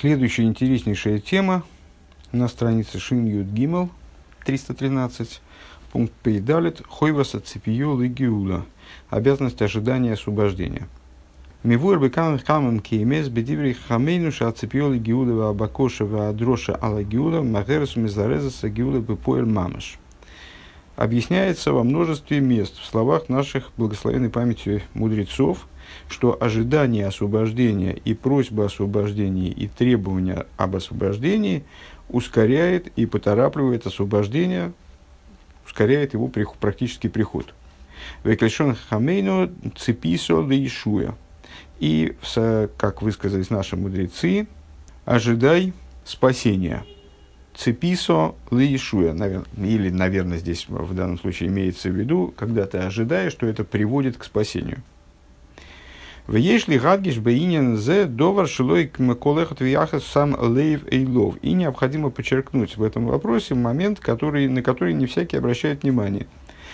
Следующая интереснейшая тема на странице Шин Юд Гимел 313, пункт Пейдалит, Хойваса Ципиё Лигиула, обязанность ожидания освобождения. Мивуэр бекамен камен кеймес бедиври хамейнуша Ципиё Лигиула Абакошева Адроша Алагиула Махересу Мизарезаса Гиула Бепоэль Мамаш. Объясняется во множестве мест в словах наших благословенной памяти мудрецов, что ожидание освобождения и просьба о освобождении и требования об освобождении ускоряет и поторапливает освобождение, ускоряет его практический приход. «Веклешон хамейну цеписо лейшуя». И, как высказались наши мудрецы, ожидай спасения. Цеписо лейшуя. Или, наверное, здесь в данном случае имеется в виду, когда ты ожидаешь, что это приводит к спасению. И необходимо подчеркнуть в этом вопросе момент, на который не всякий обращает внимание.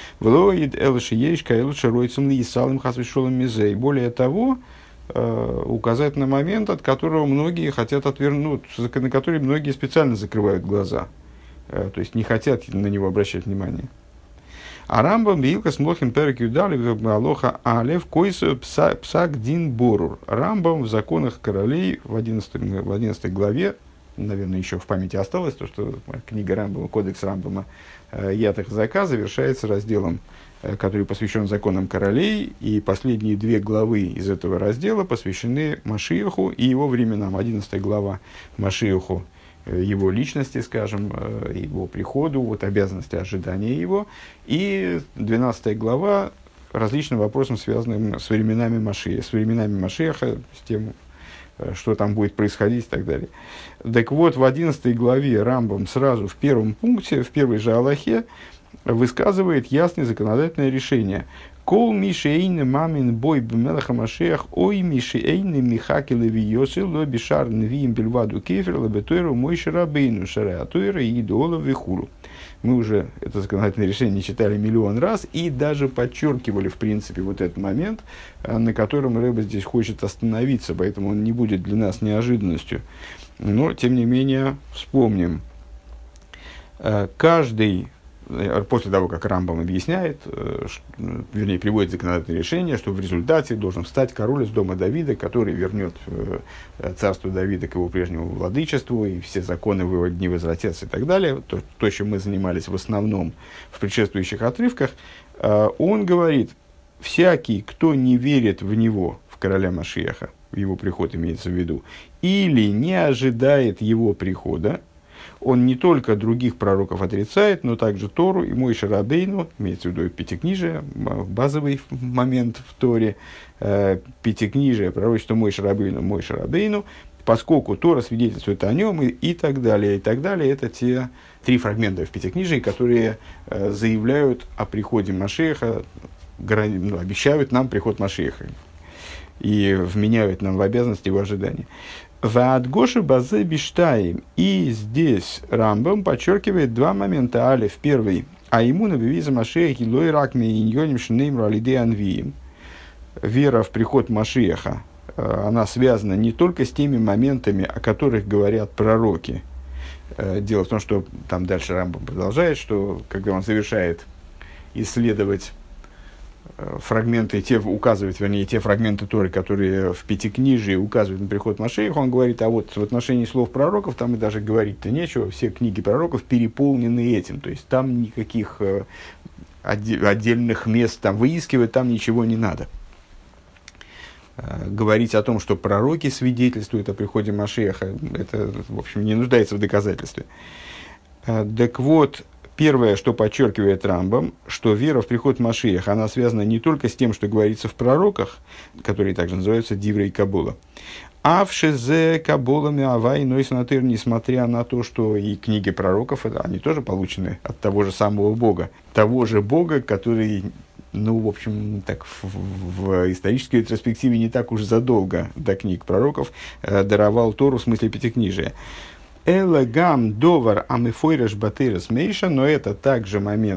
Более того, указать на момент, от которого многие хотят отвернуться, на который многие специально закрывают глаза, то есть не хотят на него обращать внимание. А Рамбам Билкас Млохим Перек Юдали Алоха Алев Койсо Псак Дин Борур. Рамбам в законах королей в 11 главе, наверное, еще в памяти осталось, то, что книга Рамбама, кодекс Рамбама Ятах Зака завершается разделом, который посвящен законам королей, и последние две главы из этого раздела посвящены Машиаху и его временам. 11 глава Машиаху, его личности, скажем, его приходу, вот обязанности ожидания его, и 12 глава различным вопросам, связанным с временами Машиаха, с тем, что там будет происходить и так далее. Так вот, в 11 главе Рамбам сразу в первом пункте, в первой же алахе, высказывает ясное законодательное решение. Кол мишейны мамин бой бмелаха Машиах, ой мишейны михаки левиосы, лоби шар нвиим бельваду кефер, лабетойру мойши рабейну шареатойра и идола вихуру. Мы уже это законодательное решение читали миллион раз и даже подчеркивали, в принципе, вот этот момент, на котором Рэбе здесь хочет остановиться, поэтому он не будет для нас неожиданностью. Но, тем не менее, вспомним. Каждый, после того, как Рамбам объясняет, приводит законодательное решение, что в результате должен встать король из дома Давида, который вернет царство Давида к его прежнему владычеству, и все законы в его дни возвратятся и так далее. То, чем мы занимались в основном в предшествующих отрывках, он говорит, всякий, кто не верит в него, в короля Машиаха, в его приход имеется в виду, или не ожидает его прихода, он не только других пророков отрицает, но также Тору и Мойше Рабейну, имеется в виду Пятикнижие, базовый момент в Торе, Пятикнижие, пророчество Мойше Рабейну, поскольку Тора свидетельствует о нем и так далее, и так далее. Это те три фрагмента в Пятикнижии, которые заявляют о приходе Машиаха, обещают нам приход Машиаха и вменяют нам в обязанность его ожидания. Ваадгоши базе биштаим. И здесь Рамбам подчеркивает два момента. Алеф, первый. А ему на бивиза Машиахи лой ракми иньоним шнеймру алиде анвиим. Вера в приход Машиаха, она связана не только с теми моментами, о которых говорят пророки. Дело в том, что там дальше Рамбам продолжает, что когда он завершает исследовать фрагменты, указывает, вернее, те фрагменты Торы, которые в Пятикнижии указывают на приход Машиаха, он говорит, а вот в отношении слов пророков, там и даже говорить-то нечего, все книги пророков переполнены этим, то есть там никаких отдельных мест там выискивать, там ничего не надо. Говорить о том, что пророки свидетельствуют о приходе Машиаха, это, в общем, не нуждается в доказательстве. Так вот, первое, что подчеркивает Рамбам, что вера в приход Машиаха, она связана не только с тем, что говорится в пророках, которые также называются Диврей Кабола, а в Шезе Каболами Авай Нойсанатыр, несмотря на то, что и книги пророков, они тоже получены от того же самого Бога. Того же Бога, который, в общем, так, в исторической ретроспективе не так уж задолго до книг пророков даровал Тору в смысле Пятикнижия. Элагам довар амифойреш батырес мейша, но это также момент,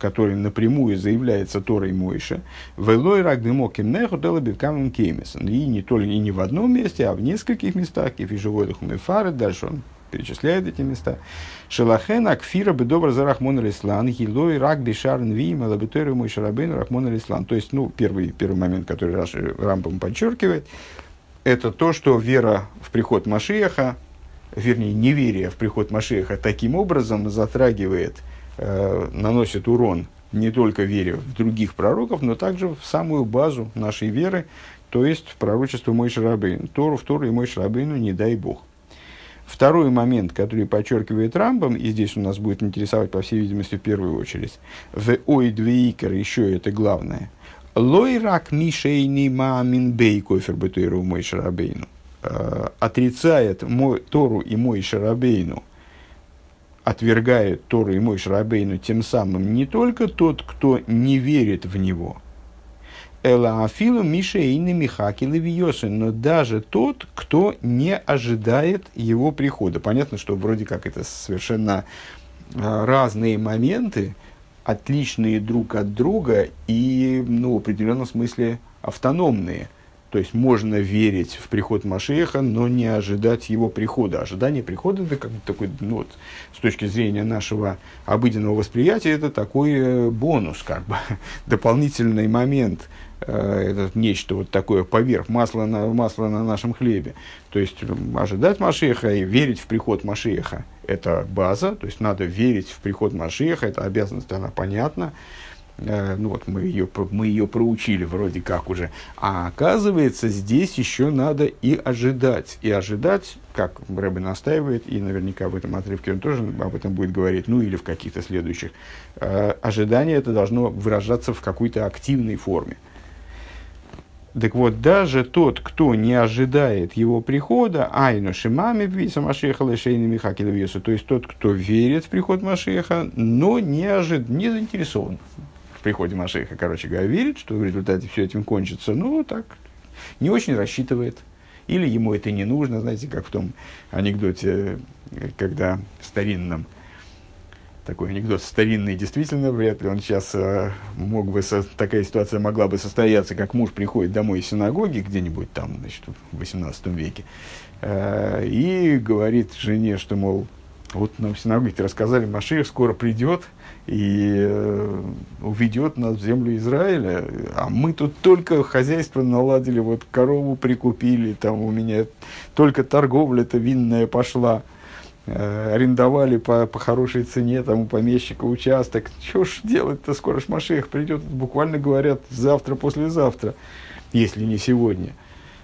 который напрямую заявляется Торой Мойше, «Велой рак дымоким неху делаби камен кеймесон». И не только и не в одном месте, а в нескольких местах. И фижеводах мефары, дальше он перечисляет эти места. «Шелахен акфира бедобр за рахмон алислан, гилой рак бешарн вим, алабиторию Мойше Рабейну рахмон алислан». То есть, первый момент, который Рамбам подчеркивает, это то, что вера в приход Машиаха, вернее, неверие в приход Машиаха таким образом затрагивает, наносит урон не только вере в других пророков, но также в самую базу нашей веры, то есть в пророчество Мойше Рабейну. Тору в Тору и Мойше Рабейну, не дай Бог. Второй момент, который подчеркивает Рамбам, и здесь у нас будет интересовать, по всей видимости, в первую очередь, в ой двеикер, еще это главное, лой рак мишейни маамин бей кофер бетуэру Мойше Рабейну. Отрицает Тору и Мойше Рабейну, отвергает Тору и Мойше Рабейну тем самым не только тот, кто не верит в него, эла афилу мишейни михаки левиосы, но даже тот, кто не ожидает его прихода. Понятно, что вроде как это совершенно разные моменты, отличные друг от друга и, в определенном смысле автономные. То есть можно верить в приход Машиаха, но не ожидать его прихода. Ожидание прихода, это как бы такой, с точки зрения нашего обыденного восприятия, это такой бонус, как бы дополнительный момент. Это нечто вот такое поверх, масло на нашем хлебе. То есть ожидать Машиаха и верить в приход Машиаха – это база. То есть надо верить в приход Машиаха, это обязанность, она понятна. Мы ее проучили вроде как уже. А оказывается, здесь еще надо и ожидать. И ожидать, как Рэбе настаивает, и наверняка в этом отрывке он тоже об этом будет говорить, или в каких-то следующих. Ожидание это должно выражаться в какой-то активной форме. Так вот, даже тот, кто не ожидает его прихода, айну шимами виса Машиаха лешейни михаки левьесу, то есть тот, кто верит в приход Машиаха, но не заинтересован в приходе Машиаха, короче говоря, верит, что в результате все этим кончится, так, не очень рассчитывает, или ему это не нужно, знаете, как в том анекдоте, когда старинном, такой анекдот старинный, действительно, вряд ли он сейчас такая ситуация могла бы состояться, как муж приходит домой из синагоги, где-нибудь там, в 18 веке, и говорит жене, что, мол, вот нам в синагоге рассказали, Машиах скоро придет и уведет нас в землю Израиля, а мы тут только хозяйство наладили, вот корову прикупили, там у меня только торговля-то винная пошла, арендовали по хорошей цене там у помещика участок. Что ж делать-то, скоро ж Машиах придет, буквально говорят, завтра, послезавтра, если не сегодня.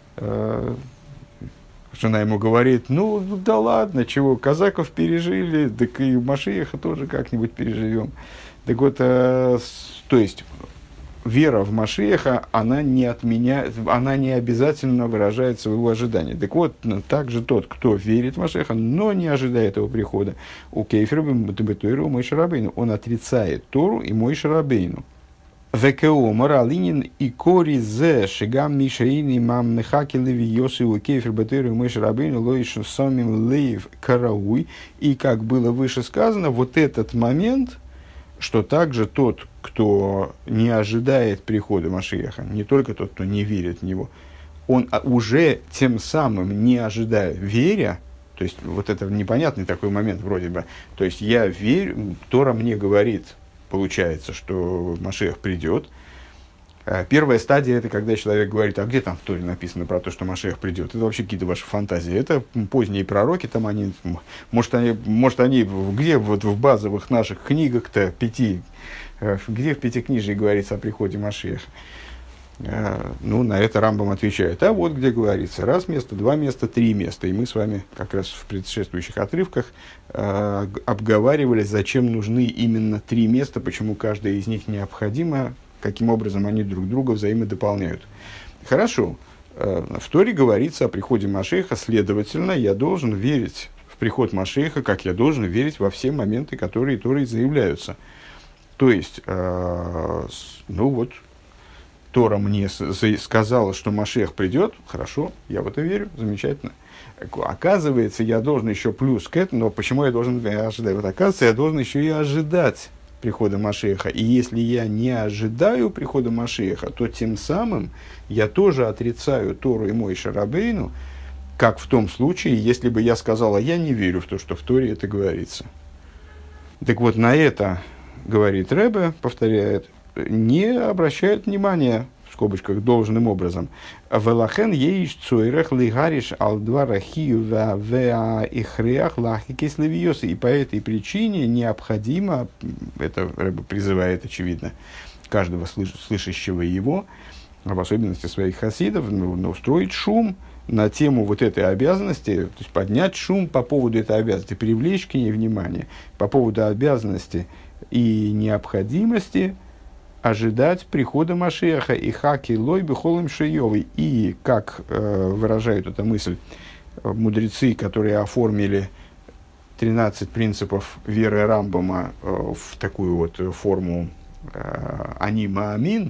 Жена ему говорит, да ладно, чего, казаков пережили, так и Машиаха тоже как-нибудь переживем. Так вот, то есть, вера в Машиаха, она не обязательно выражает своего ожидания. Так вот, также тот, кто верит в Машиаха, но не ожидает его прихода, у Кейфера бетуэру Мойше Рабейну, он отрицает Тору и Мойше Рабейну. ВКО Моралинин и Кори Зе Шигам Мишаини Мам Мехаки Леви Йосифу Кейфер Бетуэру Мойше Рабейну Лоишу Самим Лейв Карауй. И как было выше сказано, вот этот момент, что также тот, кто не ожидает прихода Машиаха, не только тот, кто не верит в него, он уже тем самым не ожидая, веря, то есть вот это непонятный такой момент вроде бы, то есть я верю, Тора мне говорит, получается, что Машиах придет. Первая стадия – это когда человек говорит, а где там в Торе написано про то, что Машиах придет? Это вообще какие-то ваши фантазии. Это поздние пророки, там они, может они где вот в базовых наших книгах-то где в Пятикнижии говорится о приходе Машиаха? На это Рамбам отвечает, а вот где говорится, раз место, два места, три места. И мы с вами как раз в предшествующих отрывках обговаривали, зачем нужны именно три места, почему каждое из них необходимо, каким образом они друг друга взаимодополняют. Хорошо, в Торе говорится о приходе Машиаха, следовательно, я должен верить в приход Машиаха, как я должен верить во все моменты, которые Торой заявляются. То есть, Тора мне сказала, что Машиах придет, хорошо, я в это верю, замечательно. Оказывается, я должен еще плюс к этому, но почему я должен ожидать? Вот оказывается, я должен еще и ожидать прихода Машиаха, и если я не ожидаю прихода Машиаха, то тем самым я тоже отрицаю Тору и Моше Рабейну, как в том случае, если бы я сказал, а я не верю в то, что в Торе это говорится. Так вот, на это, говорит Ребе, повторяет, не обращают внимания, в скобочках, должным образом. «Велахен еиш цойрех лигариш алдварахию веа ихреах лахикис левиосы». И по этой причине необходимо, это Ребе призывает, очевидно, каждого слышащего его, в особенности своих хасидов, устроить шум на тему вот этой обязанности, то есть поднять шум по поводу этой обязанности, привлечь к ней внимание, по поводу обязанности и необходимости ожидать прихода Машиаха и хаки лой бихолым шиёвый. И, как выражают эту мысль мудрецы, которые оформили 13 принципов веры Рамбама в такую вот форму «Ани маамин»,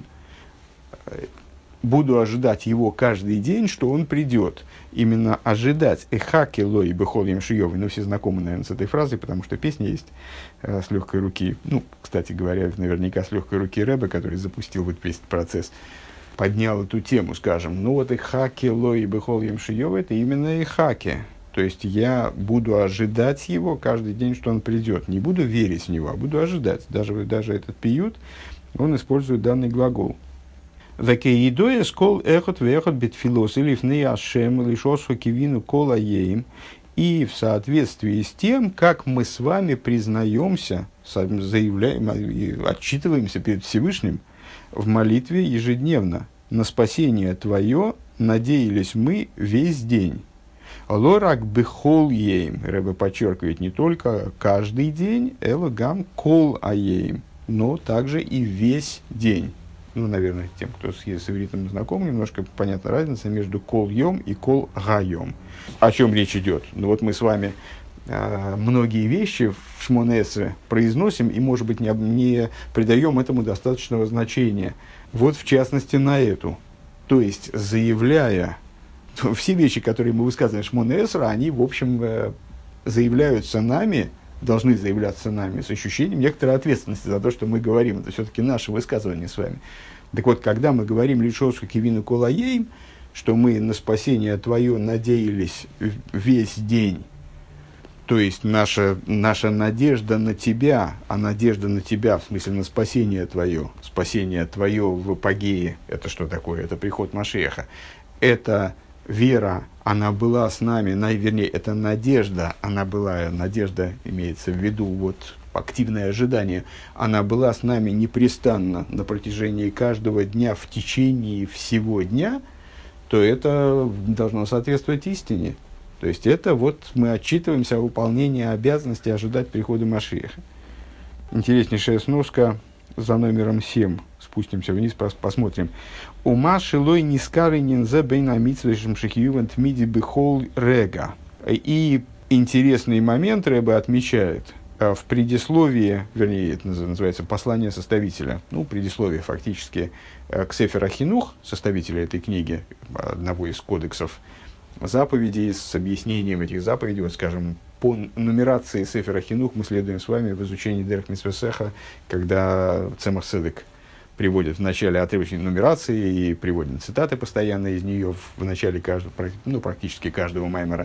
буду ожидать его каждый день, что он придет. Именно ожидать эхаки лой бехолим шиёвый. Ну, все знакомы, наверное, с этой фразой, потому что песня есть с легкой руки. Ну, кстати говоря, наверняка с легкой руки Ребе, который запустил вот весь этот процесс, поднял эту тему, скажем. Ну, вот эхаки лой бехолим шиёвый, это именно эхаки. То есть, я буду ожидать его каждый день, что он придет. Не буду верить в него, а буду ожидать. Даже этот пиют, он использует данный глагол. И в соответствии с тем, как мы с вами признаемся, заявляем, отчитываемся перед Всевышним в молитве ежедневно, на спасение Твое надеялись мы весь день. Лорак бехол ейм, Ребе подчеркивает, не только каждый день, элагам кол аейм, но также и весь день. Ну, наверное, тем, кто с ивритом знаком, немножко понятна разница между кол-йом и кол-гайом. О чем речь идет? Ну, вот мы с вами многие вещи в Шмон-Эсре произносим и, может быть, не придаем этому достаточного значения. Вот, в частности, на эту. То есть, заявляя, все вещи, которые мы высказываем в Шмон-Эсре, они, в общем, заявляются нами, должны заявляться нами с ощущением некоторой ответственности за то, что мы говорим. Это все-таки наше высказывание с вами. Так вот, когда мы говорим «Лишосу кивину колаейм», что мы на спасение Твое надеялись весь день, то есть наша надежда на Тебя, а надежда на Тебя, в смысле на спасение Твое в апогее, это что такое? Это приход Машиаха. Это вера, она была с нами, вернее, это надежда, надежда имеется в виду, вот, активное ожидание, она была с нами непрестанно на протяжении каждого дня, в течение всего дня, то это должно соответствовать истине. То есть, это вот мы отчитываемся о выполнении обязанности ожидать прихода Машиаха. Интереснейшая сноска за номером 7. Спустимся вниз, посмотрим. Ума шилой нискары нинзе бейна митсвешем шихиювент миди бихол рега. И интересный момент Ребе отмечает в предисловии, вернее, это называется послание составителя, ну, предисловие фактически к Сефер ха-Хинух, составителя этой книги, одного из кодексов заповедей, с объяснением этих заповедей, вот, скажем, по нумерации Сефер ха-Хинух мы следуем с вами в изучении Дерех Мицвесеха, когда Цемах Цедек приводит в начале отрывочной нумерации и приводит цитаты постоянно из нее в начале практически каждого маймера.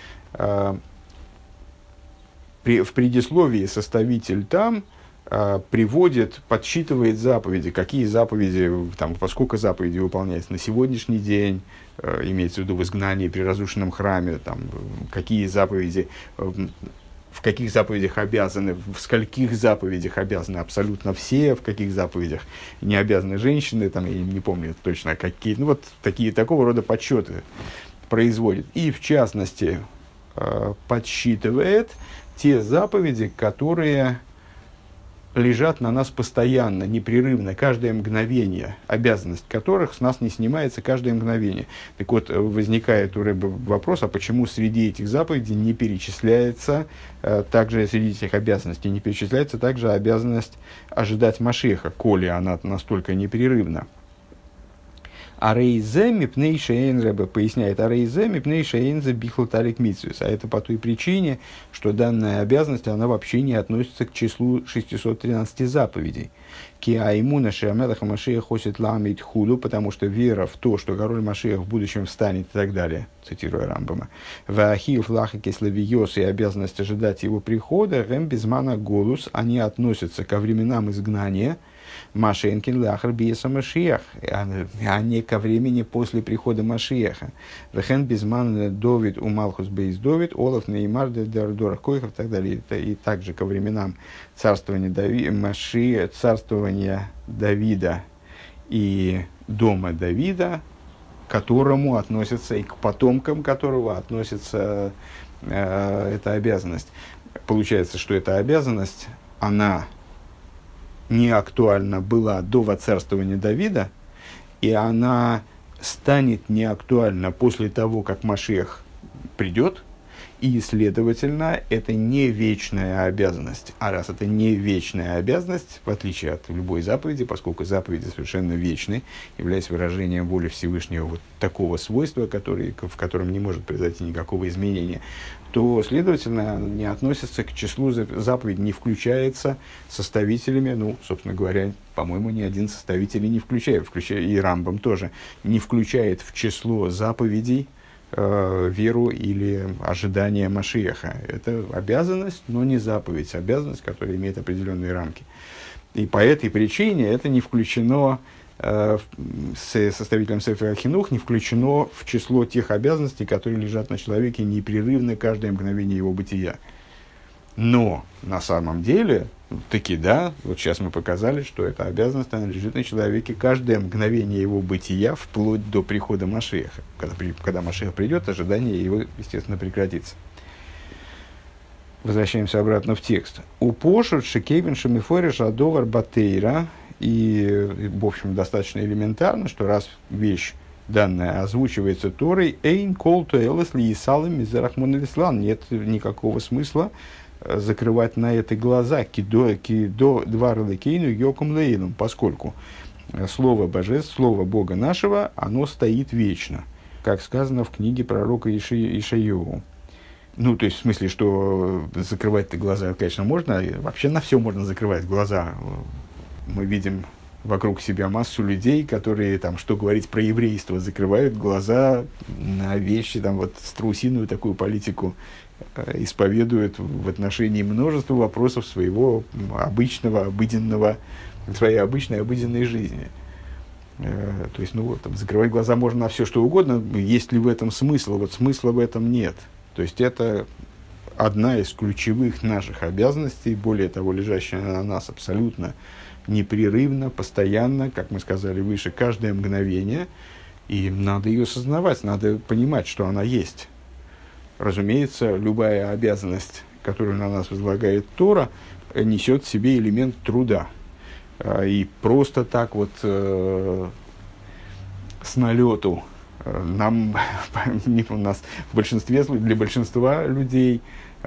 В предисловии составитель там подсчитывает заповеди, какие заповеди, поскольку заповеди выполняются на сегодняшний день, имеется в виду в изгнании при разрушенном храме, какие заповеди, в каких заповедях обязаны, в скольких заповедях обязаны абсолютно все, в каких заповедях не обязаны женщины, я не помню точно какие, такого рода подсчеты производит. И в частности подсчитывает те заповеди, которые лежат на нас постоянно, непрерывно, каждое мгновение, обязанность которых с нас не снимается каждое мгновение. Так вот, возникает у Ребе вопрос, а почему среди этих заповедей не перечисляется, также среди этих обязанностей не перечисляется также обязанность ожидать Машиаха, коли она настолько непрерывна. А рейзе мипней шейн, Рэбе поясняет, а рейзе мипней шейн за бихл тарик митсвис. А это по той причине, что данная обязанность, она вообще не относится к числу 613 заповедей. Киаймуна шеамелаха Машиах хосит ламит худу, потому что вера в то, что король Машиах в будущем встанет и так далее, цитируя Рамбама. Ваахиев лахаки славиос и обязанность ожидать его прихода, гэм безмана голус, они относятся ко временам изгнания, Машенкин лахар биеса Машиах, а не ко времени после прихода Машиаха. Вехен безман Довид у Малхус бейс Довид, Олаф Неймар Дорах Койхов и так далее. И также ко временам царствования царствования Давида и дома Давида, к которому относится и к потомкам которого относится эта обязанность. Получается, что эта обязанность, она не актуальна была до воцарствования Давида, и она станет неактуальна после того, как Машиах придет, и, следовательно, это не вечная обязанность. А раз это не вечная обязанность, в отличие от любой заповеди, поскольку заповеди совершенно вечны, являясь выражением воли Всевышнего вот такого свойства, в котором не может произойти никакого изменения, то, следовательно, не относится к числу заповедей, не включается составителями, собственно говоря, по-моему, ни один составитель не включает, и Рамбам тоже, не включает в число заповедей веру или ожидание Машиаха. Это обязанность, но не заповедь. Обязанность, которая имеет определенные рамки. И по этой причине это не включено, составителем Сефера Хинух, не включено в число тех обязанностей, которые лежат на человеке непрерывно каждое мгновение его бытия. Но на самом деле, таки да, вот сейчас мы показали, что эта обязанность, она лежит на человеке каждое мгновение его бытия, вплоть до прихода Машиаха. Когда Машиах придет, ожидание его, естественно, прекратится. Возвращаемся обратно в текст. «Упошут шекевин шамифориш адовар батейра». И, в общем, достаточно элементарно, что раз вещь данная озвучивается Торой, «эйн кол туэлэс ли исалым мизерахмон элислан». Нет никакого смысла закрывать на это глаза, кидо двар лекейну йоком лейлом, поскольку слово божеств, слово Бога нашего, оно стоит вечно, как сказано в книге пророка Ишайову. То есть, в смысле, что закрывать-то глаза, конечно, можно, вообще на все можно закрывать глаза. Мы видим вокруг себя массу людей, которые, что говорить про еврейство, закрывают глаза на вещи, страусиную такую политику исповедуют в отношении множества вопросов своего обычного, обыденного, своей обычной, обыденной жизни. То есть, закрывать глаза можно на все, что угодно. Есть ли в этом смысл? Вот смысла в этом нет. То есть, это одна из ключевых наших обязанностей, более того, лежащая на нас абсолютно непрерывно, постоянно, как мы сказали выше, каждое мгновение. И надо ее осознавать, надо понимать, что она есть. Разумеется, любая обязанность, которую на нас возлагает Тора, несет в себе элемент труда. И просто так вот с налету нам, у нас для большинства людей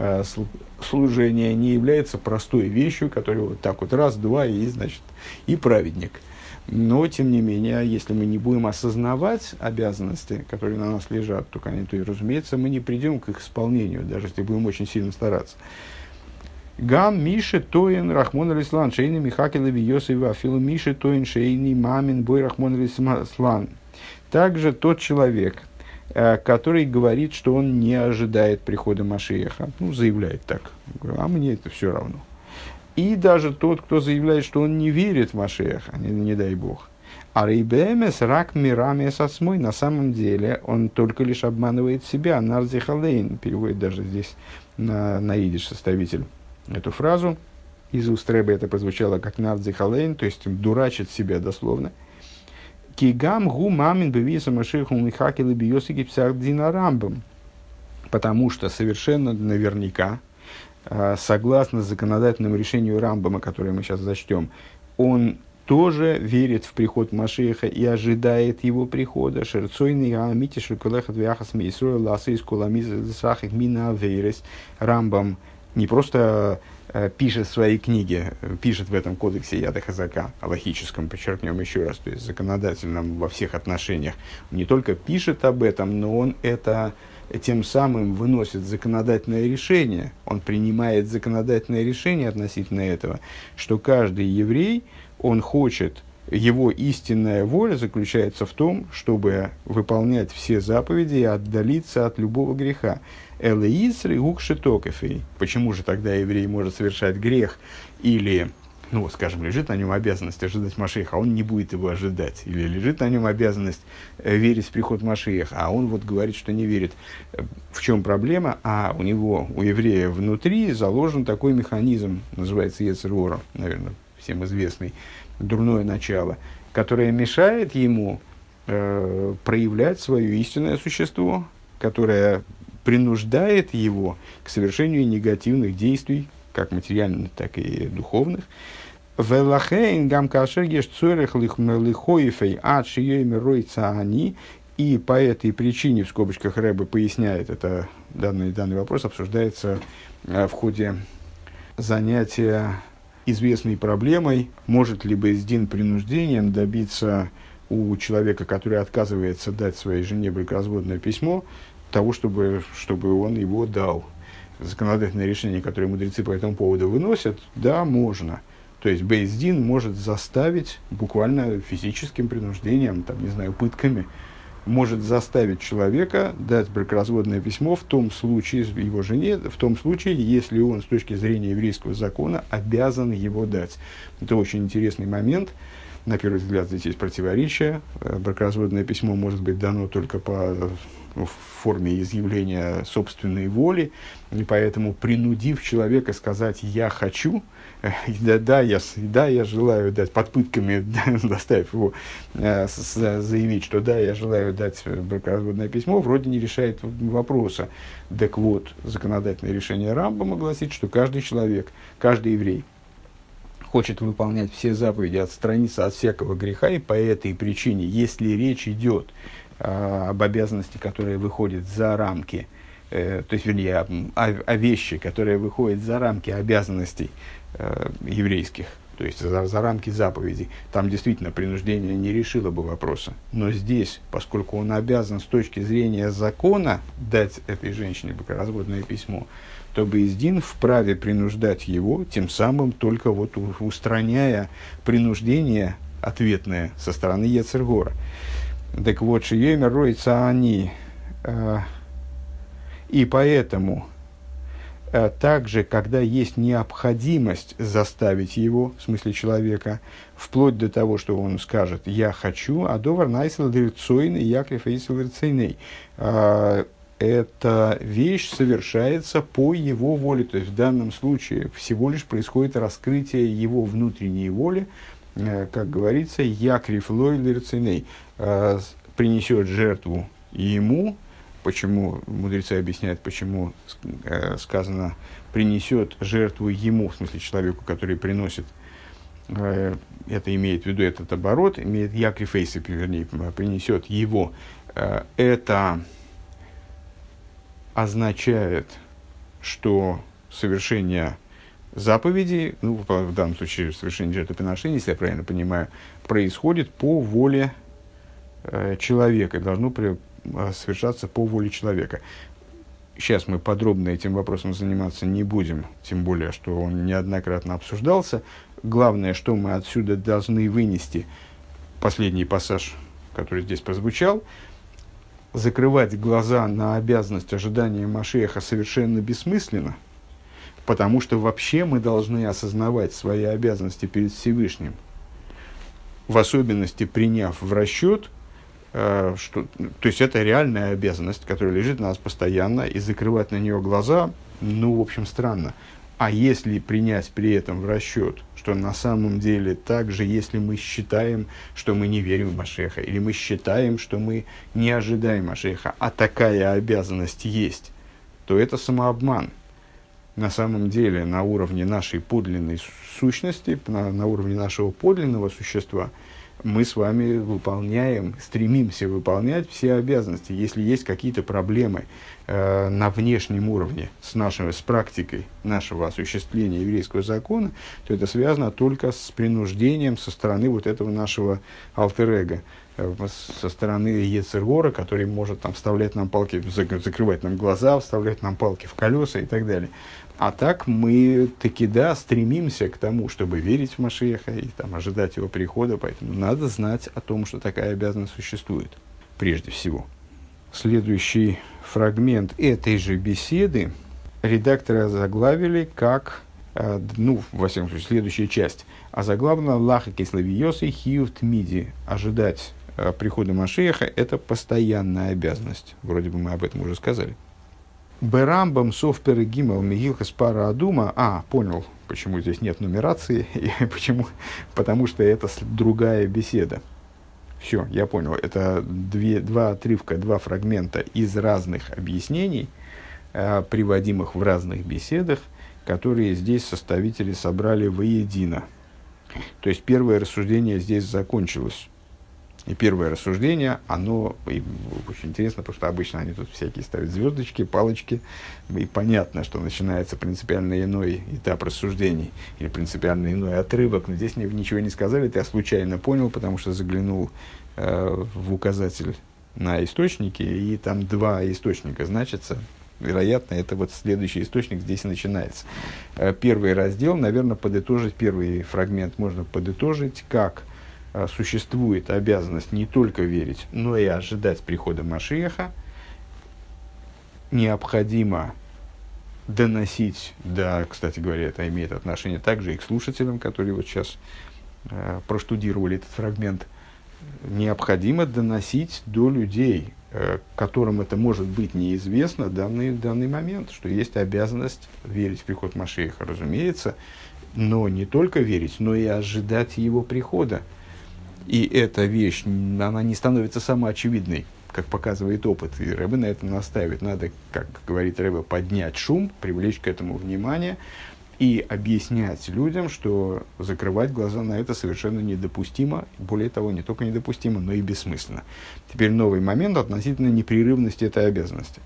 служение не является простой вещью, которая вот так вот раз, два, и праведник. Но, тем не менее, если мы не будем осознавать обязанности, которые на нас лежат, то, разумеется, мы не придем к их исполнению, даже если будем очень сильно стараться. Гам Миши Тоин Рахмон Алислан Шейни Михакелеви Йосева Афилу Миши Тоин Шейни Мамин Бой Рахмон Алислан. Также тот человек, который говорит, что он не ожидает прихода Машиаха, заявляет так, а мне это все равно. И даже тот, кто заявляет, что он не верит в Машиаха, не дай Бог. А рейбемес рак мирами сосмой, на самом деле он только лишь обманывает себя. Нарзихалейн переводит даже здесь на идиш составитель эту фразу. Из уст Рэбе это прозвучало как нарзихалейн, то есть дурачит себя дословно. Кигам гу мамин бевиса Машиаху михакелы биосики псахдина рамбам. Потому что совершенно наверняка, согласно законодательному решению Рамбама, которое мы сейчас зачтем, он тоже верит в приход Машиаха и ожидает его прихода. Рамбам не просто пишет в своей книге, пишет в этом кодексе Яд ха-Хазака, алахическом, подчеркнем еще раз, то есть законодательном во всех отношениях, он не только пишет об этом, но он это тем самым выносит законодательное решение, он принимает законодательное решение относительно этого, что каждый еврей, он хочет, его истинная воля заключается в том, чтобы выполнять все заповеди и отдалиться от любого греха. Почему же тогда еврей может совершать грех или, скажем, лежит на нем обязанность ожидать Машиаха, а он не будет его ожидать, или лежит на нем обязанность верить в приход Машиаха, а он говорит, что не верит. В чем проблема? У еврея внутри заложен такой механизм, называется Йецер Гара, наверное, всем известный, дурное начало, которое мешает ему проявлять свое истинное существо, которое принуждает его к совершению негативных действий, как материальных, так и духовных. И по этой причине, в скобочках Рэбе поясняет, это данный вопрос обсуждается в ходе занятия известной проблемой, может ли бейс-дин принуждением добиться у человека, который отказывается дать своей жене бракоразводное письмо, того, чтобы он его дал. Законодательное решение, которое мудрецы по этому поводу выносят, да, можно. То есть бейс-дин может заставить, буквально физическим принуждением, пытками, может заставить человека дать бракоразводное письмо в том случае, его жене, в том случае, если он с точки зрения еврейского закона обязан его дать. Это очень интересный момент. На первый взгляд здесь есть противоречие. Бракоразводное письмо может быть дано только в форме изъявления собственной воли, и поэтому, принудив человека сказать «я хочу», я желаю дать, под пытками заставив его заявить, что да, я желаю дать бракоразводное письмо, вроде не решает вопроса. Так вот, законодательное решение Рамбама гласит, что каждый человек, каждый еврей хочет выполнять все заповеди, отстраниться от всякого греха, и по этой причине, если речь идет об обязанности, которая выходит за рамки, о вещи, которые выходят за рамки обязанностей еврейских, то есть за рамки заповедей, там действительно принуждение не решило бы вопроса. Но здесь, поскольку он обязан с точки зрения закона дать этой женщине бракоразводное письмо, то бейс-дин вправе принуждать его, тем самым только устраняя принуждение ответное со стороны Йецер Гара. Так вот, шиемер роится они, и поэтому также, когда есть необходимость заставить его, в смысле человека, вплоть до того, что он скажет «я хочу», а довар найсел дирцойн и яклиф эйсел рцейней. Эта вещь совершается по его воле, то есть в данном случае всего лишь происходит раскрытие его внутренней воли, как говорится, «якриф лой лирцейней», принесет жертву ему. Почему, мудрецы объясняют, почему сказано «принесет жертву ему», в смысле человеку, который приносит. Это имеет в виду этот оборот, имеет якриф эйсеп, вернее, принесет его. Это означает, что совершение заповедей, в данном случае совершение жертвоприношения, если я правильно понимаю, происходит по воле человека, должно совершаться по воле человека. Сейчас мы подробно этим вопросом заниматься не будем, тем более, что он неоднократно обсуждался. Главное, что мы отсюда должны вынести, последний пассаж, который здесь прозвучал, закрывать глаза на обязанность ожидания Машиаха совершенно бессмысленно, потому что вообще мы должны осознавать свои обязанности перед Всевышним, в особенности приняв в расчет, то есть это реальная обязанность, которая лежит на нас постоянно, и закрывать на нее глаза, в общем, странно. А если принять при этом в расчет, что на самом деле также, если мы считаем, что мы не верим в Машиаха, или мы считаем, что мы не ожидаем Машиаха, а такая обязанность есть, то это самообман. На самом деле, на уровне нашей подлинной сущности, на уровне нашего подлинного существа, мы с вами выполняем, стремимся выполнять все обязанности. Если есть какие-то проблемы на внешнем уровне с практикой нашего осуществления еврейского закона, то это связано только с принуждением со стороны вот этого нашего алтер-эго, со стороны Йецер Гора, который может там вставлять нам палки, закрывать нам глаза, вставлять нам палки в колеса и так далее. А так мы таки да стремимся к тому, чтобы верить в Машиаха и там, ожидать его прихода, поэтому надо знать о том, что такая обязанность существует, прежде всего. Следующий фрагмент этой же беседы редакторы озаглавили как, во всяком случае, следующая часть, озаглавлена «Лаха киславиос и хиюв тмиди». Ожидать прихода Машиаха – это постоянная обязанность. Вроде бы мы об этом уже сказали. Берамбам сов перегимал мигилхас пара адума. Понял, почему здесь нет нумерации, и почему, потому что это другая беседа. Все, я понял. Это два отрывка, два фрагмента из разных объяснений, приводимых в разных беседах, которые здесь составители собрали воедино. То есть первое рассуждение здесь закончилось. И первое рассуждение, оно очень интересно, потому что обычно они тут всякие ставят звездочки, палочки, и понятно, что начинается принципиально иной этап рассуждений, или принципиально иной отрывок, но здесь ничего не сказали, это я случайно понял, потому что заглянул в указатель на источники, и там два источника значится. Вероятно, это вот следующий источник здесь и начинается. Первый раздел, наверное, первый фрагмент можно подытожить, как существует обязанность не только верить, но и ожидать прихода Машиаха. Необходимо доносить, да, кстати говоря, это имеет отношение также и к слушателям, которые вот сейчас проштудировали этот фрагмент, необходимо доносить до людей, которым это может быть неизвестно данный момент, что есть обязанность верить в приход Машиаха, разумеется, но не только верить, но и ожидать его прихода. И эта вещь, она не становится самоочевидной, как показывает опыт. И Ребе на этом настаивает. Надо, как говорит Ребе, поднять шум, привлечь к этому внимание и объяснять людям, что закрывать глаза на это совершенно недопустимо. Более того, не только недопустимо, но и бессмысленно. Теперь новый момент относительно непрерывности этой обязанности.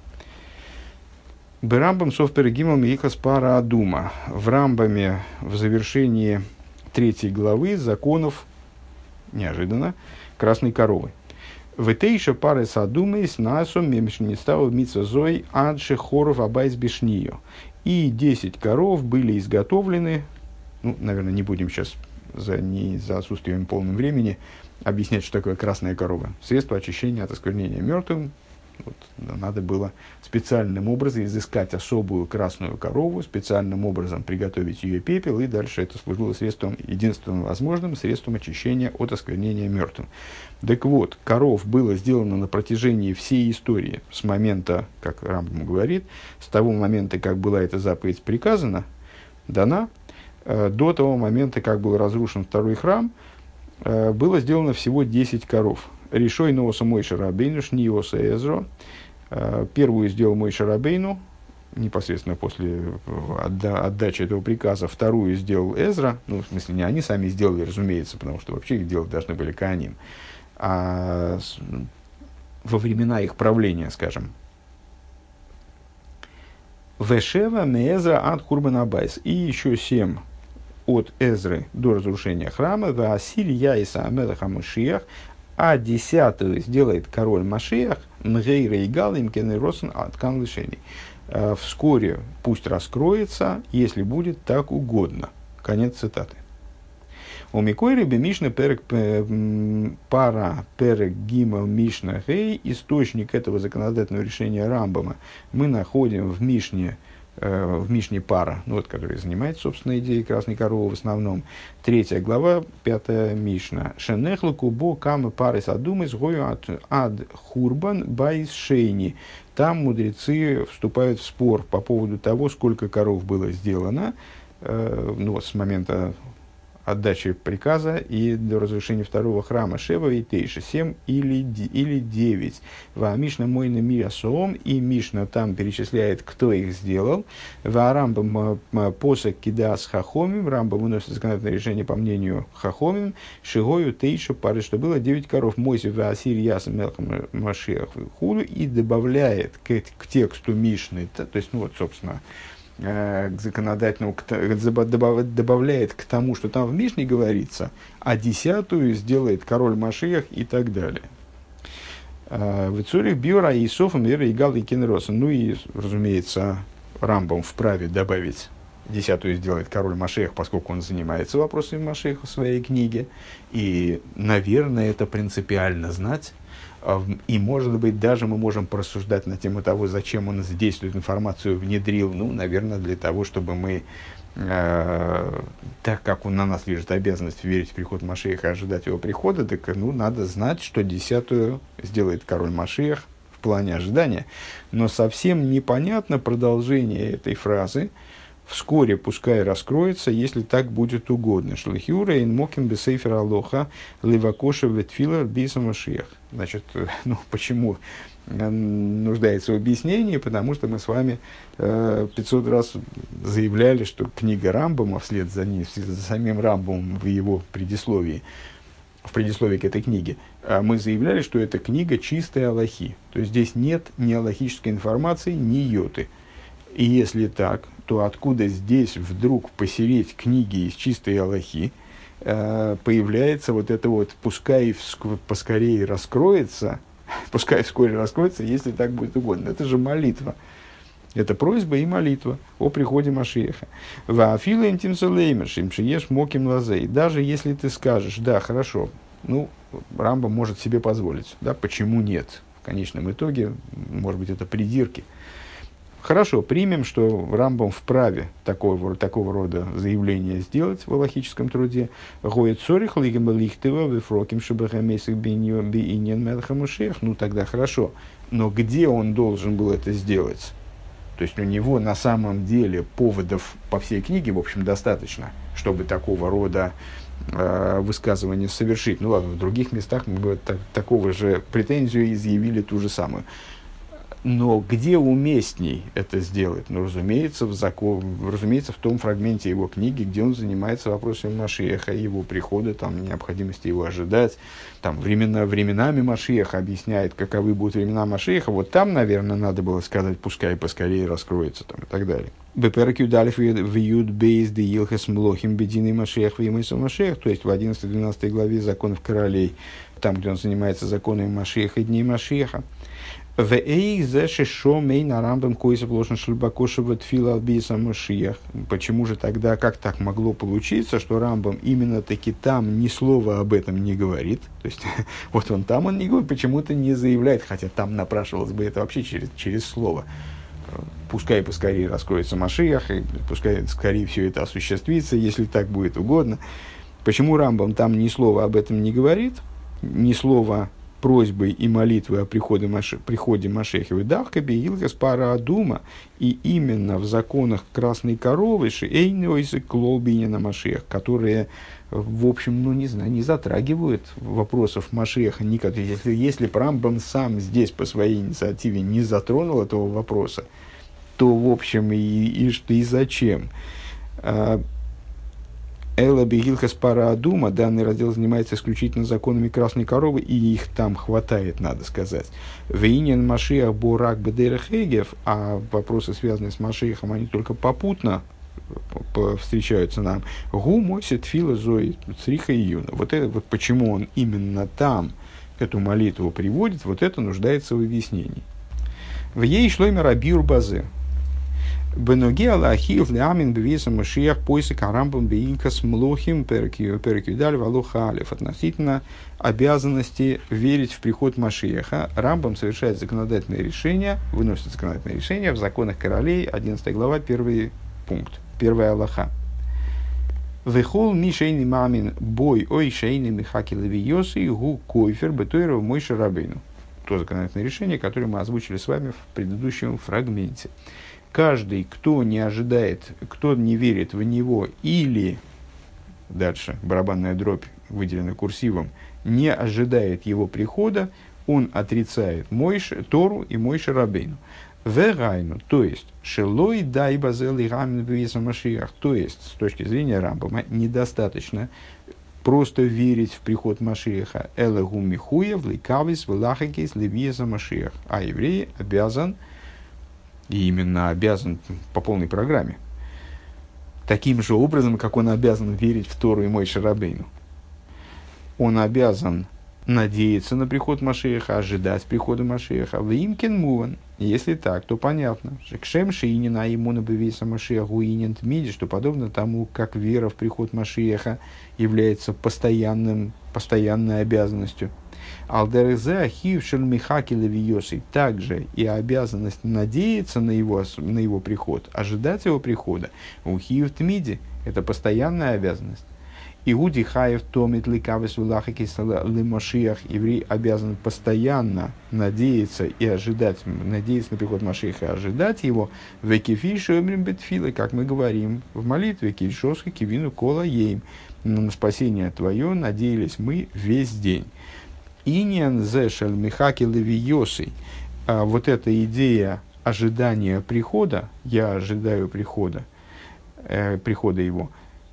Берамбам сов перегимал миихас пара адума. В Рамбаме в завершении 3 главы законов, неожиданно, красной коровы. Ветейша пары садумы с насом мемшнистау митсозой адше хоров абайс бешнию. И 10 коров были изготовлены, наверное, не будем сейчас за отсутствием полным времени объяснять, что такое красная корова. Средство очищения от осквернения мертвым. Надо было специальным образом изыскать особую красную корову, специальным образом приготовить ее пепел, и дальше это служило средством, единственным возможным средством очищения от осквернения мертвым. Так вот, коров было сделано на протяжении всей истории, с момента, как Рамбам говорит, с того момента, как была эта заповедь дана, до того момента, как был разрушен второй храм, было сделано всего 10 коров. Решой носа Мойше Рабейну, шниоса Эзро. Первую сделал Мойше Рабейну, непосредственно после отдачи этого приказа. Вторую сделал Эзра. В смысле, не они сами сделали, разумеется, потому что вообще их делать должны были коаним. А во времена их правления, скажем. Вешева меэзра ад хурбан абайс. И еще 7 от Эзры до разрушения храма. Ваасиль яиса амелаха Машиах. А 10-ю сделает король Машиах, мгейра и галим кенеросен аткан лишений. Вскоре пусть раскроется, если будет так угодно. Конец цитаты. У Микойры бе Мишна пара перек гимал Мишна хей, источник этого законодательного решения Рамбама, мы находим в Мишне пара, который занимается, собственно, идеей красной коровы в основном. 3 глава, 5 Мишна. Шенехлу кубо камы пары садумы с гою ад хурбан байс шейни. Там мудрецы вступают в спор по поводу того, сколько коров было сделано с момента отдачи приказа и до разрушения второго храма Шева и Тейша, 7 или 9. Ва Мишна Мойна Мия Соом, и Мишна там перечисляет, кто их сделал. Ва Рамбам посок Кидас Хахомим, Рамбам выносит законодательное решение по мнению Хахомим, Шигою Тейша пары, что было 9 коров, Мойси Ва Асир Ясам Мелхам Машиах Хулу, и добавляет к тексту Мишны, то есть, ну вот, собственно, к законодательному, добавляет к тому, что там в Мишне говорится, а 10-ю сделает король Машиах и так далее. В Цурих Биора и Софом Вера и Гал и Кенроса. Ну и, разумеется, Рамбам вправе добавить 10-ю сделает король Машиах, поскольку он занимается вопросами Машиаха в своей книге. И, наверное, это принципиально знать. И, может быть, даже мы можем порассуждать на тему того, зачем он здесь эту информацию внедрил. Ну, наверное, для того, чтобы мы, так как на нас лежит обязанность верить в приход Машиаха и ожидать его прихода, так, ну, надо знать, что 10-ю сделает король Машиах в плане ожидания. Но совсем непонятно продолжение этой фразы. Вскоре пускай раскроется, если так будет угодно. Шлихюра ин моким бесейфер алоха ливакоша ветфила биса Машиах. Значит, ну, почему нуждается в объяснении? Потому что мы с вами 500 раз заявляли, что книга Рамбама, вслед за самим Рамбамом в его предисловии, в предисловии к этой книге, мы заявляли, что эта книга чистая алахи. То есть здесь нет ни алахической информации, ни йоты. И если так, то откуда здесь вдруг посереть книги из чистой алахи появляется вот это вот «пускай поскорее раскроется», «пускай вскоре раскроется, если так будет угодно». Это же молитва. Это просьба и молитва о приходе Машиаха. «Ваафила им тим салеймеш, им шиеш моким лазей». Даже если ты скажешь, да, хорошо, ну, Рамбам может себе позволить, да, почему нет? В конечном итоге, может быть, это придирки. Хорошо, примем, что Рамбам вправе такого рода заявление сделать в алахическом труде. Ну, тогда хорошо. Но где он должен был это сделать? То есть, у него на самом деле поводов по всей книге, в общем, достаточно, чтобы такого рода высказывания совершить. Ну ладно, в других местах мы бы такого же претензию изъявили ту же самую. Но где уместней это сделать? Ну, разумеется, в том фрагменте его книги, где он занимается вопросами Машиаха, его прихода, там, необходимости его ожидать, там, временами Машиаха, объясняет, каковы будут времена Машиаха. Вот там, наверное, надо было сказать, пускай поскорее раскроется, там, и так далее. Беперкю далев вьют бейс де илхес млохим бедины Машиах вимысу Машиах, то есть в 11-12 главе законов королей, там, где он занимается законами Машиаха и дней Машиаха. Почему же тогда, как так могло получиться, что Рамбам именно таки там ни слова об этом не говорит? То есть, вот он там он не говорит, почему-то не заявляет, хотя там напрашивалось бы это вообще через слово. Пускай поскорее раскроется Машиах, и пускай скорее все это осуществится, если так будет угодно. Почему Рамбам там ни слова об этом не говорит, ни слова просьбой и молитвой о приходе Машиаха в Давкабе, Илгас пара Адума, и именно в законах Красной Коровы, Шейнойсы Клолбинина Машиах, которые, в общем, ну не знаю, не затрагивают вопросов Машиаха никак. Если Рамбам сам здесь по своей инициативе не затронул этого вопроса, то, в общем, и зачем? Элла Бегилхас пара Адума, данный раздел занимается исключительно законами Красной Коровы, и их там хватает, надо сказать. Вейнин Машиах Борак Бедерахегев, а вопросы, связанные с Машиахом, они только попутно встречаются нам. Гу мосит фила зои цриха и юна. Вот почему он именно там эту молитву приводит, вот это нуждается в объяснении. В ей шлойме рабиур базе. Беноги Аллахиев лямин бевиса Машиах поиск Арамбам беинкас млохим перекидаль валуха алиф. Относительно обязанности верить в приход Машиаха, Рамбам совершает законодательное решение, выносит законодательное решение в законах королей, 11 глава, 1 пункт, 1 Аллаха. Вехол мишейни мамин бой ой шейни михаки левиосы гу койфер бетуэров мойши рабейну. То законодательное решение, которое мы озвучили с вами в предыдущем фрагменте. Каждый, кто не ожидает, кто не верит в него или дальше, барабанная дробь, выделена курсивом, не ожидает его прихода, он отрицает Тору и Мойше Рабейну. Вегайну, то есть, шелой дай базел и рамин бевеса Машиах, то есть, с точки зрения Рамбама, недостаточно просто верить в приход Машиаха, элэгу михуев, ликавис, влахакис, левиеса Машиах, а еврей обязан, и именно обязан по полной программе, таким же образом, как он обязан верить в Тору и Мойше Рабейну. Он обязан надеяться на приход Машиаха, ожидать прихода Машиаха. Вимкин муван. Если так, то понятно. Кшем шиинина ему набывейся Машиаху инин тмиди, что подобно тому, как вера в приход Машиаха является постоянной обязанностью. Алдерзе ахившел михаки левиосей. Также и обязанность надеяться на его приход, ожидать его прихода. У хиев тмиди это постоянная обязанность. Иуди хаев томит ликавес улахакис лимашиах. Еврей обязан постоянно надеяться и ожидать, надеяться на приход Машиаха, ожидать его в экифише бетфилы, как мы говорим в молитве кильшосха кивину кола ейм. На спасение твое надеялись мы весь день. Иньян зешель михаки левиосей. Вот эта идея ожидания прихода, я ожидаю прихода его,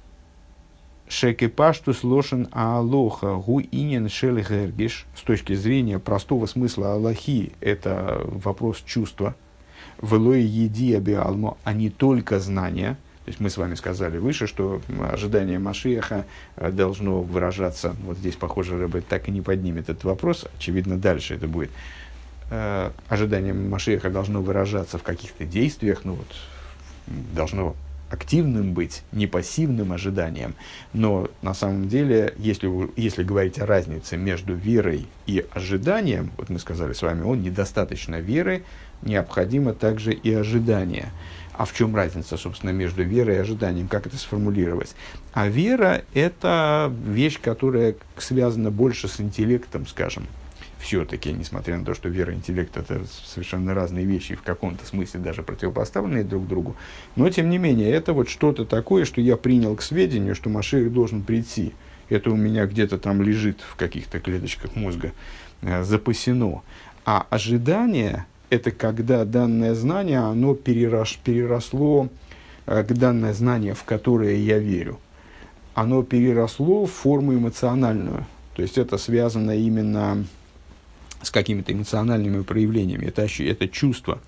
Шекепаштус лошен аалоха гу инин шелгергиш. С точки зрения простого смысла Аллахи, это вопрос чувства. Велой еди абиалмо, а не только знания. То есть мы с вами сказали выше, что ожидание Машиаха должно выражаться, вот здесь, похоже, Рэбе так и не поднимет этот вопрос, очевидно, дальше это будет. Ожидание Машиаха должно выражаться в каких-то действиях, должно активным быть, не пассивным ожиданием. Но на самом деле, если говорить о разнице между верой и ожиданием, вот мы сказали с вами, недостаточно веры, необходимо также и ожидание. А в чем разница, собственно, между верой и ожиданием? Как это сформулировать? А вера – это вещь, которая связана больше с интеллектом, скажем. Все-таки, несмотря на то, что вера и интеллект – это совершенно разные вещи, в каком-то смысле даже противопоставленные друг другу, но, тем не менее, это вот что-то такое, что я принял к сведению, что Машиах должен прийти. Это у меня где-то там лежит в каких-то клеточках мозга, запасено. А ожидание – это когда данное знание, оно переросло, данное знание, в которое я верю, оно переросло в форму эмоциональную. То есть, это связано именно с какими-то эмоциональными проявлениями, это чувство.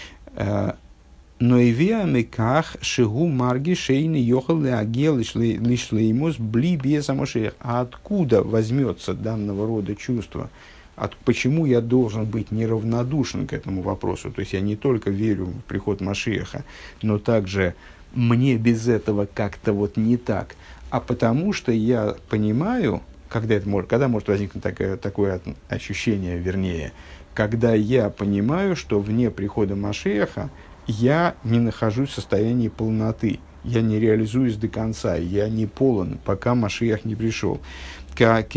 Но и веамиках шигу марги шейни йохал леагел лишлеймус бли без Машиах. А откуда возьмется данного рода чувство? Почему я должен быть неравнодушен к этому вопросу? То есть я не только верю в приход Машиаха, но также мне без этого как-то вот не так. А потому что я понимаю, когда может возникнуть такое ощущение, вернее, когда я понимаю, что вне прихода Машиаха я не нахожусь в состоянии полноты, я не реализуюсь до конца, я не полон, пока Машиах не пришел. То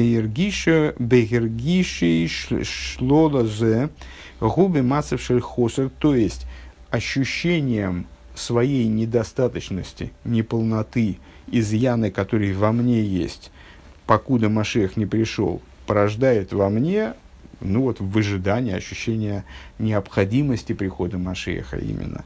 есть ощущением своей недостаточности, неполноты, изъяны, которые во мне есть, покуда Машиах не пришел, порождает во мне, в ожидании ощущение необходимости прихода Машиаха именно.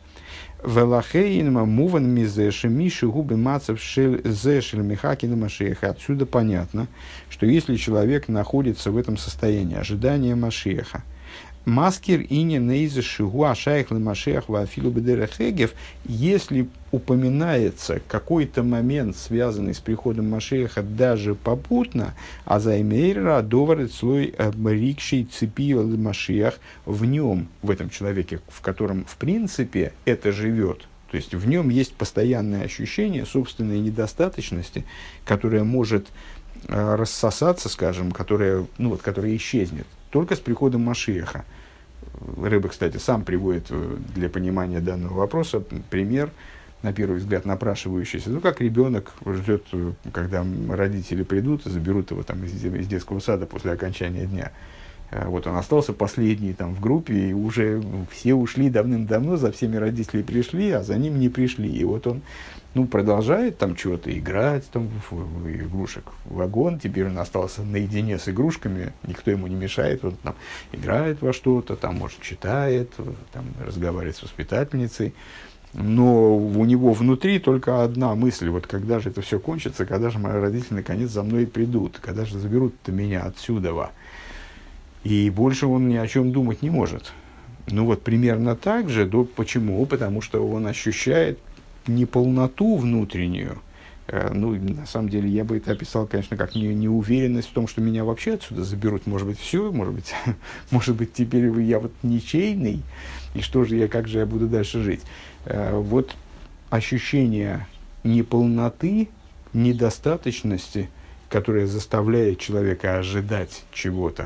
Отсюда понятно, что если человек находится в этом состоянии ожидания Машиаха, Маскир и не нейзе шигуа шайхлы Машиах вафилу бедерехегев, если упоминается какой-то момент, связанный с приходом Машиаха, даже попутно, а займейра доварит слой рикшей цепи Машиах в нем, в этом человеке, в котором в принципе это живет. То есть в нем есть постоянное ощущение собственной недостаточности, которое может рассосаться, скажем, которое исчезнет только с приходом Машиаха. Рэбе, кстати, сам приводит для понимания данного вопроса пример, на первый взгляд, напрашивающийся. Как ребенок ждет, когда родители придут и заберут его там из детского сада после окончания дня. Вот он остался последний там в группе, и уже все ушли давным-давно, за всеми родители пришли, а за ним не пришли. И вот он продолжает там что-то играть, там, в игрушек вагон, теперь он остался наедине с игрушками, никто ему не мешает, он там играет во что-то, там, может, читает, там, разговаривает с воспитательницей. Но у него внутри только одна мысль: вот когда же это все кончится, когда же мои родители наконец за мной придут, когда же заберут-то меня отсюда. И больше он ни о чем думать не может. Ну вот примерно так же. Почему? Потому что он ощущает неполноту внутреннюю. На самом деле, я бы это описал, конечно, как неуверенность в том, что меня вообще отсюда заберут. Может быть, все, может быть, теперь я вот ничейный, и что же я, как же я буду дальше жить? Вот ощущение неполноты, недостаточности, которое заставляет человека ожидать чего-то,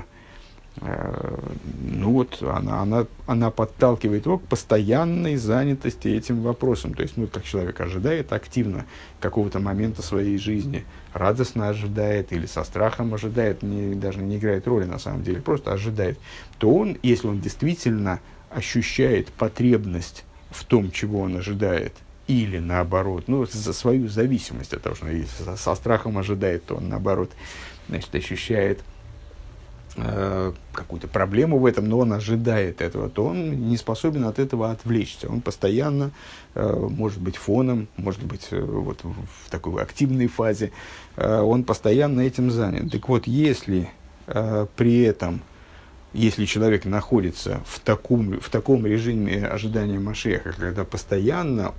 она подталкивает его к постоянной занятости этим вопросом. То есть, как человек ожидает активно какого-то момента своей жизни, радостно ожидает или со страхом ожидает, даже не играет роли на самом деле, просто ожидает, то он, если он действительно ощущает потребность в том, чего он ожидает, или наоборот, за свою зависимость от того, что если со страхом ожидает, то он наоборот, ощущает какую-то проблему в этом, но он ожидает этого, то он не способен от этого отвлечься. Он постоянно, может быть, фоном, может быть, вот в такой активной фазе, он постоянно этим занят. Так вот, если при этом, если человек находится в таком режиме ожидания Машиаха, когда постоянно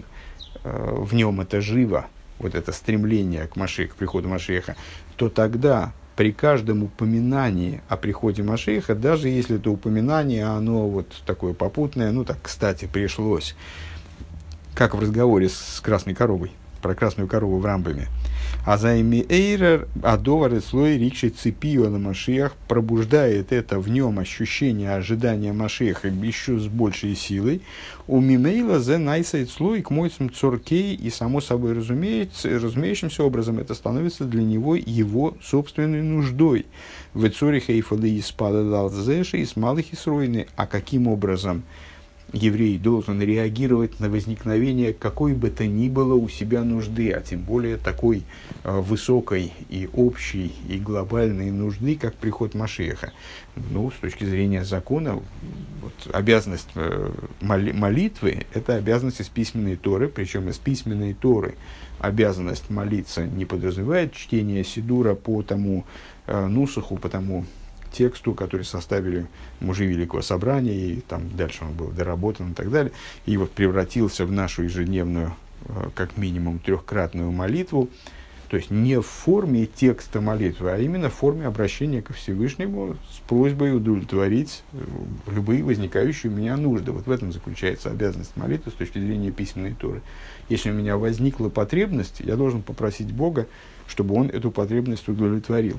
в нем это живо, вот это стремление к приходу Машиаха, то тогда при каждом упоминании о приходе Машиаха, даже если это упоминание, оно вот такое попутное, так, кстати, пришлось, как в разговоре с красной коровой, про красную корову в Рамбаме. Азайми эйрер, адовар слой рикши цепио на Машиах, пробуждает это в нем ощущение ожидания Машиаха еще с большей силой. У мимейла зе найсайт слой к мойцам цоркей, и само собой разумеющимся образом это становится для него его собственной нуждой. В цориха и фады испадал зеши и смалых и сройны. А каким образом еврей должен реагировать на возникновение какой бы то ни было у себя нужды, а тем более такой высокой и общей и глобальной нужды, как приход Машиаха? С точки зрения закона, обязанность молитвы – это обязанность из письменной Торы, причем из письменной Торы обязанность молиться не подразумевает чтение сидура по тому нусаху, по тому тексту, который составили мужи Великого Собрания, и там дальше он был доработан и так далее, и превратился в нашу ежедневную, как минимум, трехкратную молитву, то есть не в форме текста молитвы, а именно в форме обращения ко Всевышнему с просьбой удовлетворить любые возникающие у меня нужды. Вот в этом заключается обязанность молитвы с точки зрения письменной Торы. Если у меня возникла потребность, я должен попросить Бога, чтобы Он эту потребность удовлетворил.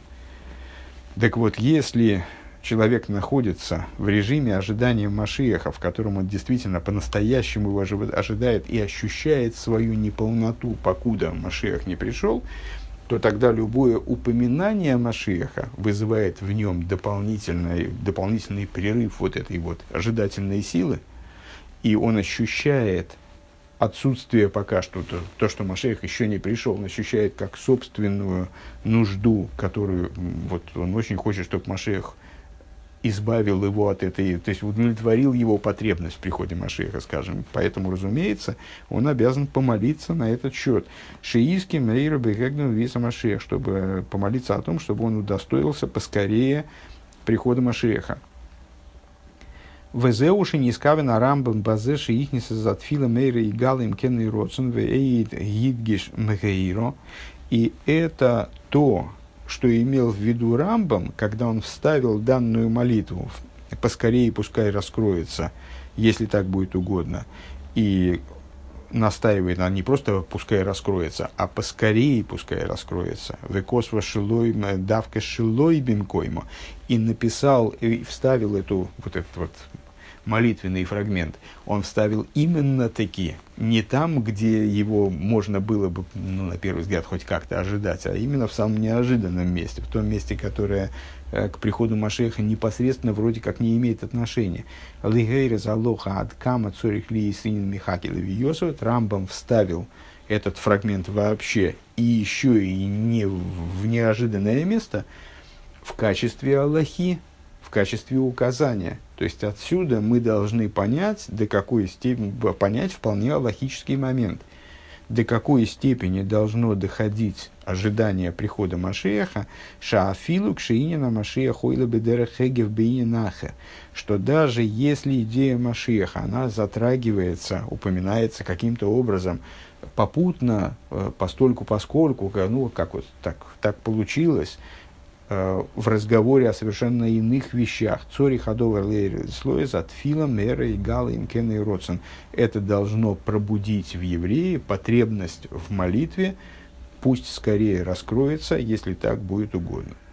Так вот, если человек находится в режиме ожидания Машиаха, в котором он действительно по-настоящему его ожидает и ощущает свою неполноту, покуда Машиах не пришел, то тогда любое упоминание Машиаха вызывает в нем дополнительный прерыв вот этой ожидательной силы, и он ощущает отсутствие пока что, то, что Машиах еще не пришел, он ощущает как собственную нужду, которую он очень хочет, чтобы Машиах избавил его от этой, то есть удовлетворил его потребность в приходе Машиаха, скажем. Поэтому, разумеется, он обязан помолиться на этот счет. Шииски мейра бегегну виса Машиах, чтобы помолиться о том, чтобы он удостоился поскорее прихода Машиаха. Везеуши не искавен Рамбам базеши ихниса затфила мейра и галим кенный родсен веид гидгиш мгейро. И это то, что имел в виду Рамбам, когда он вставил данную молитву «поскорее пускай раскроется», если так будет угодно, и настаивает, не просто «пускай раскроется», а «поскорее пускай раскроется», «векосва шилой давка шилой бимкоймо», и написал, и вставил эту молитвенный фрагмент, он вставил именно таки, не там, где его можно было бы, на первый взгляд, хоть как-то ожидать, а именно в самом неожиданном месте, в том месте, которое к приходу Машеха непосредственно вроде как не имеет отношения. Рамбам вставил этот фрагмент вообще и еще и не в неожиданное место в качестве аллахи, в качестве указания. То есть отсюда мы должны понять, до какой степени, понять вполне аллахический момент, до какой степени должно доходить ожидание прихода Машеха, шаафилу кшиинина Машеха ойла бедера хегев бейнинахе, что даже если идея Машеха, она затрагивается, упоминается каким-то образом попутно, постольку поскольку, как вот так получилось, в разговоре о совершенно иных вещах. Цори ходовар лейр слоез от фила мэра и гала имкен и родсен. Это должно пробудить в еврее потребность в молитве, пусть скорее раскроется, если так будет угодно.